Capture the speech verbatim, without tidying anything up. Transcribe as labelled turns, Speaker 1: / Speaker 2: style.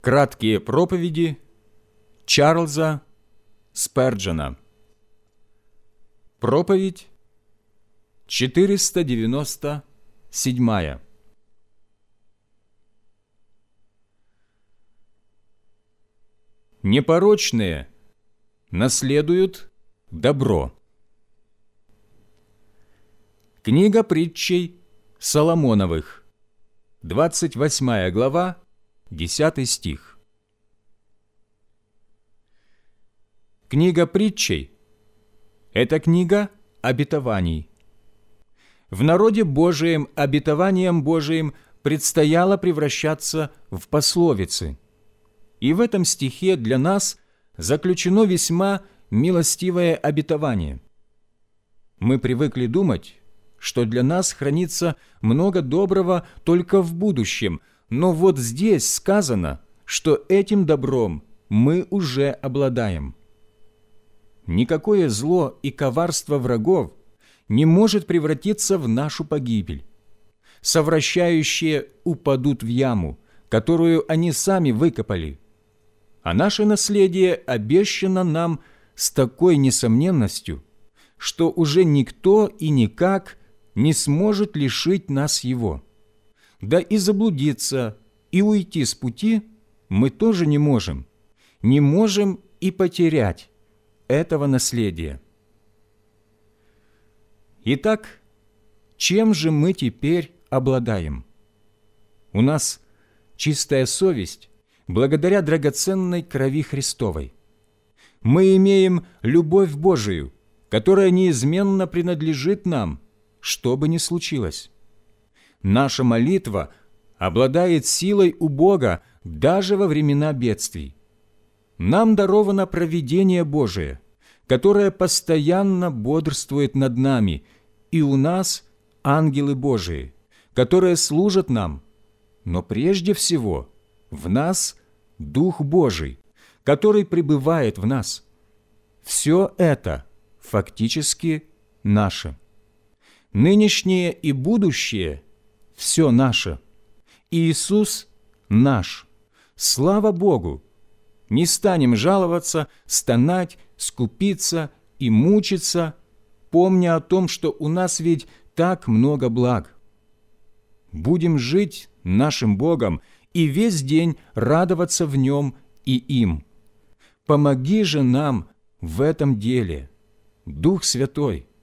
Speaker 1: Краткие проповеди Чарльза Сперджена. Проповедь четыреста девяносто седьмая. Непорочные наследуют добро. Книга притчей Соломоновых, двадцать восьмая глава, десятый стих. Книга притчей – это книга обетований. В народе Божием обетованием Божиим предстояло превращаться в пословицы. И в этом стихе для нас заключено весьма милостивое обетование. Мы привыкли думать, что для нас хранится много доброго только в будущем, но вот здесь сказано, что этим добром мы уже обладаем. Никакое зло и коварство врагов не может превратиться в нашу погибель. Совращающие упадут в яму, которую они сами выкопали, а наше наследие обещано нам с такой несомненностью, что уже никто и никак не сможет лишить нас его. Да и заблудиться, и уйти с пути мы тоже не можем, не можем и потерять этого наследия. Итак, чем же мы теперь обладаем? У нас чистая совесть благодаря драгоценной крови Христовой. Мы имеем любовь Божию, которая неизменно принадлежит нам, что бы ни случилось. Наша молитва обладает силой у Бога даже во времена бедствий. Нам даровано провидение Божие, которое постоянно бодрствует над нами, и у нас ангелы Божии, которые служат нам, но прежде всего в нас Дух Божий, который пребывает в нас. Все это фактически наше. Нынешнее и будущее – все наше. Иисус наш. Слава Богу! Не станем жаловаться, стонать, скупиться и мучиться, помня о том, что у нас ведь так много благ. Будем жить нашим Богом и весь день радоваться в Нем и им. Помоги же нам в этом деле, Дух Святой.